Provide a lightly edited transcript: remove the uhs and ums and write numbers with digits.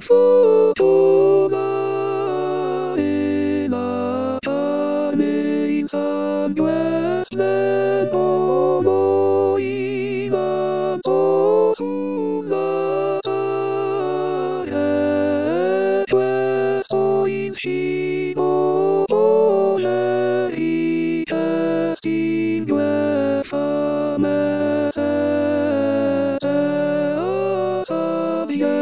vale la carne in sangue splendolo ivanto sulla terra, questo in cibo voleri che estingue fame sete a sazietà.